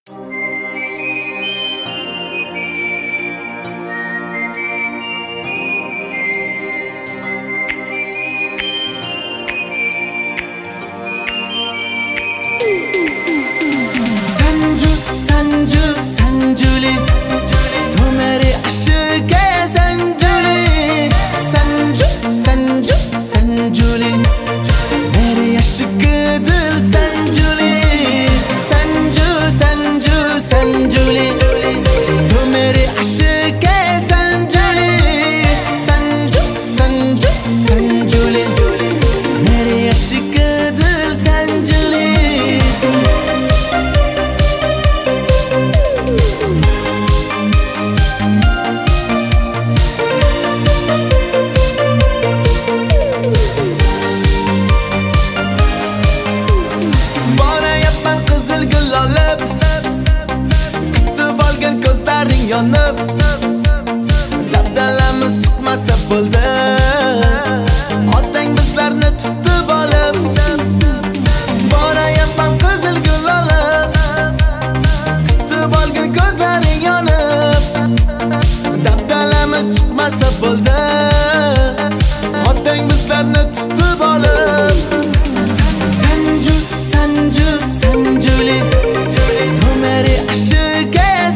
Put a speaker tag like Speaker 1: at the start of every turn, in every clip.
Speaker 1: संजू संजू संजूली तू मेरी आशिक है संजूली संजू संजू संजूली मेरी आशिक दिल संजूली संजू संजू संजूली तू मेरी आशिक है संजूली संजू संजू संजूली मेरी आशिक दिल संजूली Yonib dabdalamiz chiqmasa bo'ldi otang bizlarni tutib olib borayapman qizil gul olib kutib olgin ko'zlaring yonib dabdalamiz chiqmasa bo'ldi otang bizlarni tutib olib sanju sanju sanjuli tu meri aşık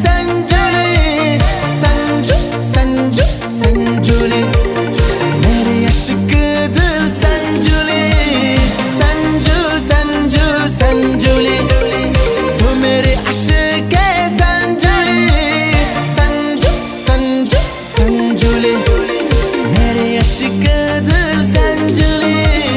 Speaker 1: संजूली मेरी आशिक दिल संजूली संजू संजू संजूली तू मेरी आशिक है संजूली संजू संजू संजूली मेरी आशिक दिल संजूली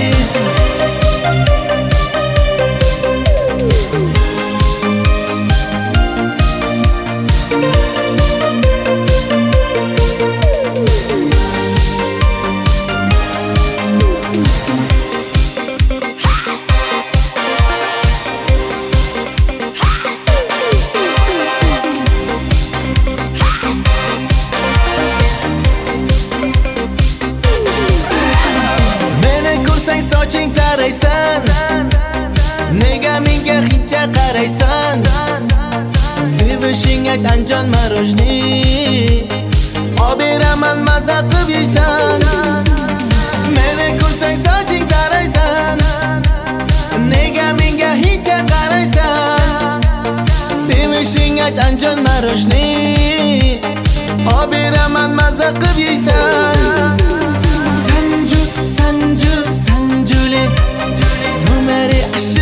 Speaker 1: soching taraysan nega menga hindcha qaraysan sevishing ayt anjon marojni oberaman maza qilib yeysan meni ko'rsang soching taraysan nega menga hindcha qaraysan sevishing ayt anjon marojni oberaman maza qilib yeysan Sanju Sanju संजूली तू मेरी